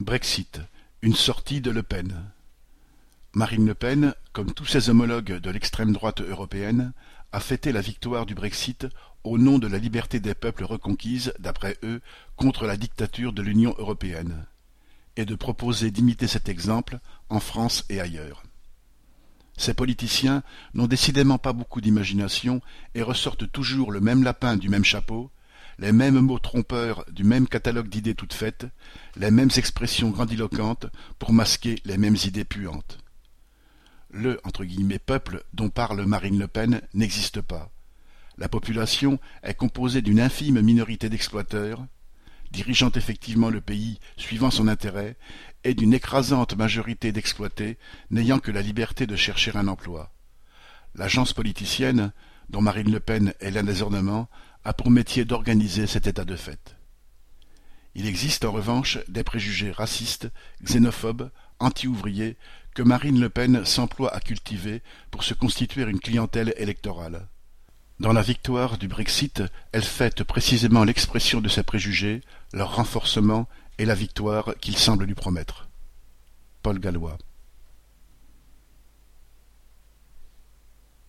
Brexit, une sortie de Le Pen. Marine Le Pen, comme tous ses homologues de l'extrême droite européenne, a fêté la victoire du Brexit au nom de la liberté des peuples reconquise, d'après eux, contre la dictature de l'Union européenne, et de proposer d'imiter cet exemple en France et ailleurs. Ces politiciens n'ont décidément pas beaucoup d'imagination et ressortent toujours le même lapin du même chapeau, les mêmes mots trompeurs du même catalogue d'idées toutes faites, les mêmes expressions grandiloquentes pour masquer les mêmes idées puantes. Le « peuple » dont parle Marine Le Pen n'existe pas. La population est composée d'une infime minorité d'exploiteurs, dirigeant effectivement le pays suivant son intérêt, et d'une écrasante majorité d'exploités n'ayant que la liberté de chercher un emploi. L'agence politicienne, dont Marine Le Pen est l'un des ornements, a pour métier d'organiser cet état de fait. Il existe en revanche des préjugés racistes, xénophobes, anti-ouvriers, que Marine Le Pen s'emploie à cultiver pour se constituer une clientèle électorale. Dans la victoire du Brexit, elle fête précisément l'expression de ces préjugés, leur renforcement et la victoire qu'il semble lui promettre. Paul Gallois.